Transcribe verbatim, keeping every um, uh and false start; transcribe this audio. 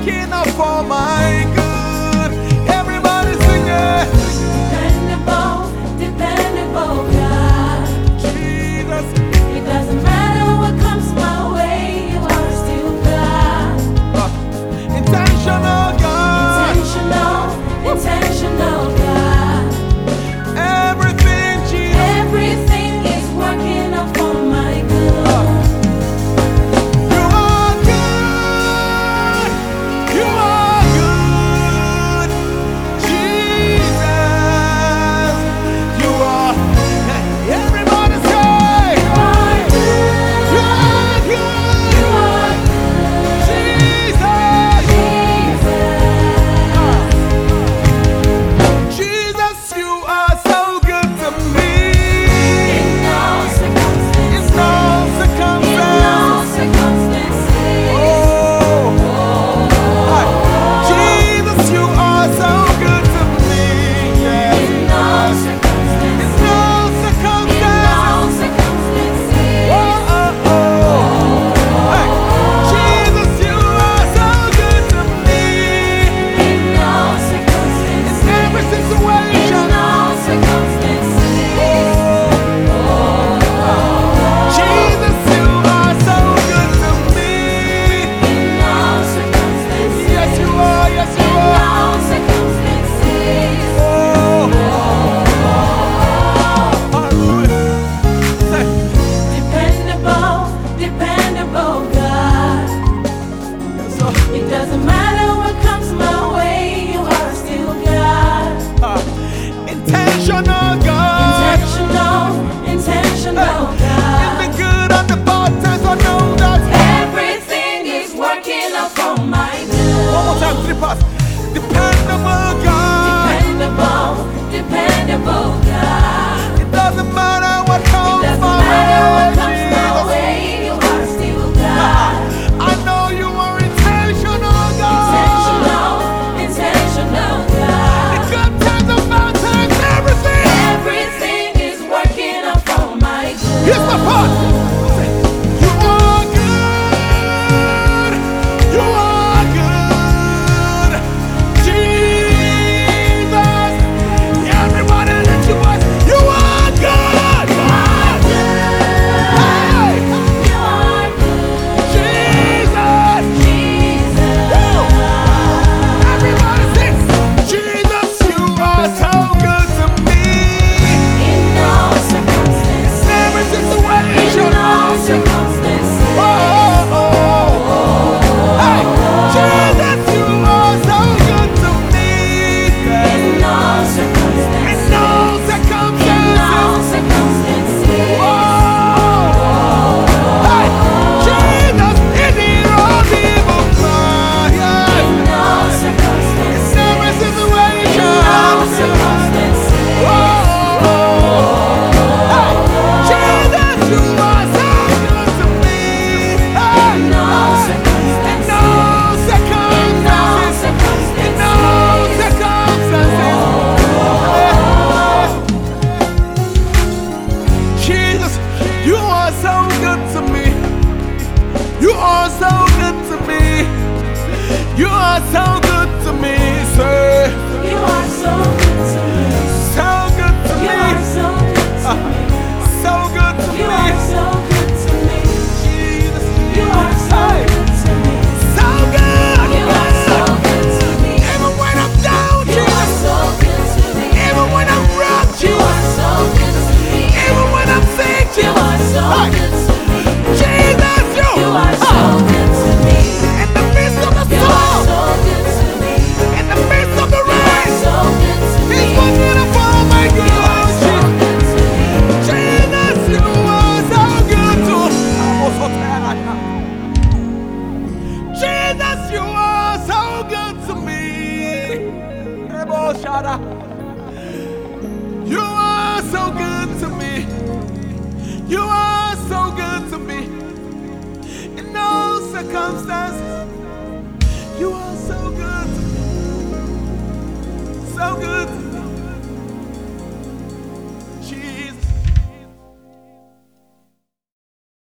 working out for my good. Everybody sing it. Dependable, dependable God. Jesus. It doesn't matter what comes my way, you are still God. Uh, intentional God. Intentional, intentional God. Everything, Jesus. Everything is working out for my good. Uh, you are good. You are good. Jesus. You are. Everybody say. You are good. You are good. You are good. Jesus. Jesus. Jesus, you are so good to me. In no circumstance. In no In no circumstance. circumstances. Oh, hi. Jesus, you are so good to me. Yes, In no circumstance. in no In circumstance. no circumstances. Oh, oh, oh. Hey. Jesus, you are so good to me. In no circumstances. In every In situation. no circumstances. Jesus, you are so good to me. In no circumstances. Yes, you are. Yes, you In are. no circumstances. Oh, hallelujah. Say, Dependable, dependable God. so, It doesn't matter what comes my way, you are still God. uh, intentional God. Intentional, intentional In God. the good and the bad times, I know that. Everything is working out for my One good. more time, three parts. Dependable God. Dependable, dependable God. It doesn't matter what It comes doesn't my matter what way. comes my Jesus. way, you are still God. I know you are intentional God. Intentional, intentional The God. good times and bad times, everything. Everything is working out for my good. Here's my part. Say, you are good. You are good. Jesus. Everybody lift your voice. You are good. Hey. You are good, Jesus. Jesus. Woo. Everybody sing. Jesus, you are so good to me. In no circumstance, In every in situation. no circumstances. Oh, oh, oh. Hey, Jesus, you are so good to me. In no circumstance, In no in no circumstances. circumstances. Oh, hey, Jesus, in the road, evil fire. In no circumstance, In every in situation. no circumstances. Oh, hey, Jesus, you are so good to me. Hey, In no in circumstance, no in no circumstances. In no circumstances. circumstances. Jesus, you are so good to me. You are so good to me. You are so good to me, sir. You are so good to me. So good to You me. are so good to me. So good to You me. are so good to me. Jesus. You are so Hey, good to me. so good. You are so good to me. Even when I'm down, You are Jesus. so good to me. Even when I'm rough, You Jesus. are so good to me. Even when I'm sick, You Jesus. are so Hey, good to me. Jesus, you. You are so Ah, good to me. in the midst of the You are storm, so good to me. in the midst of the You are rain, so good to me. He's working up for my You are good. so good to me. Jesus, you are so good to I'm also tired. Jesus, you are so good to me. Ebo Shada. You are so good to me. You are so good to me. In no circumstances, you are so good to me. So good to me.